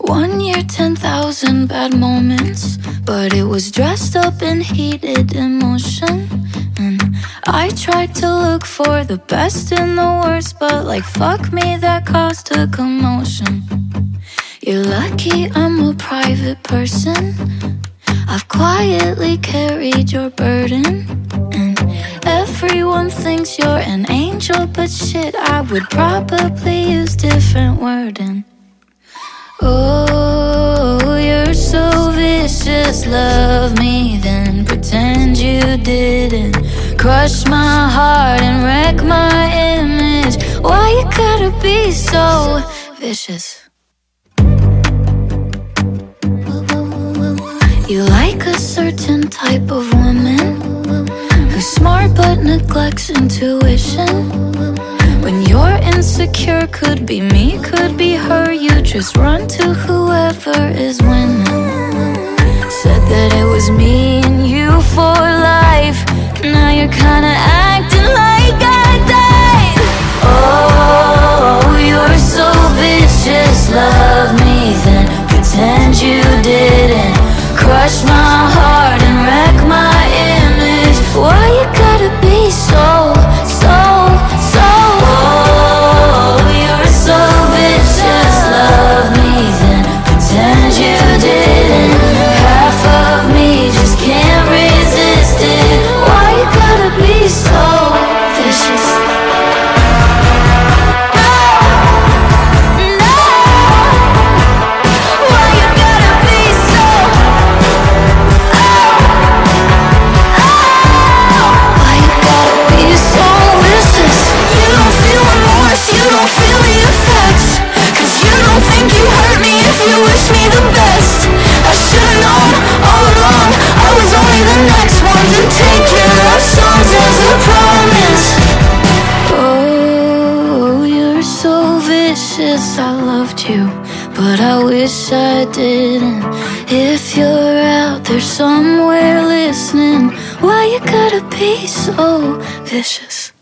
1 year, 10,000 bad moments, but it was dressed up in heated emotion. And I tried to look for the best in the worst, but like fuck me, that caused a commotion. You're lucky I'm a private person. I've quietly carried your burden, and everyone thinks you're an angel, but shit, I would probably use different wording. Oh, you're so vicious, love me, then pretend you didn't. Crush my heart and wreck my image. Why you gotta be so vicious? You like a certain type of woman who's smart but neglects intuition. When you're insecure, could be me, could be her. You just run to whoever is winning. Said that it was me and you for life. Now you're kinda acting like I died. Oh, you're so vicious, love me, then pretend you didn't. Crush my heart and wreck my image. Why you gotta be so oh, you're so vicious, love me, then pretend you didn't. Half of me just can't resist it. Why you gotta be so vicious? I loved you, but I wish I didn't. If you're out there somewhere listening, why you gotta be so vicious?